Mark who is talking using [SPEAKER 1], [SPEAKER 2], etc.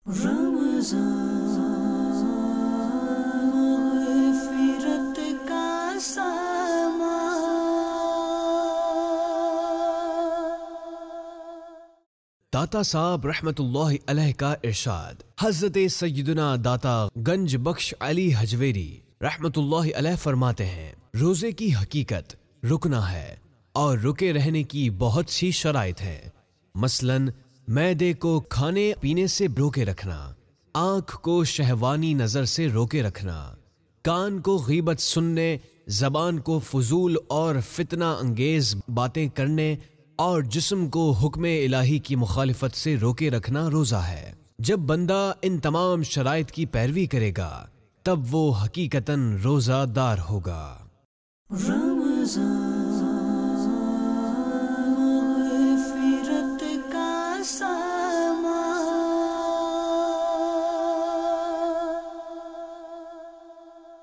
[SPEAKER 1] مغفرت کا سامان۔
[SPEAKER 2] داتا صاحب رحمت اللہ علیہ کا ارشاد۔ حضرت سیدنا داتا گنج بخش علی حجویری رحمت اللہ علیہ فرماتے ہیں، روزے کی حقیقت رکنا ہے اور رکے رہنے کی بہت سی شرائط ہیں، مثلاً معدے کو کھانے پینے سے روکے رکھنا، آنکھ کو شہوانی نظر سے روکے رکھنا، کان کو غیبت سننے، زبان کو فضول اور فتنہ انگیز باتیں کرنے اور جسم کو حکم الہی کی مخالفت سے روکے رکھنا روزہ ہے۔ جب بندہ ان تمام شرائط کی پیروی کرے گا تب وہ حقیقتاً روزہ دار ہوگا۔
[SPEAKER 1] رمضان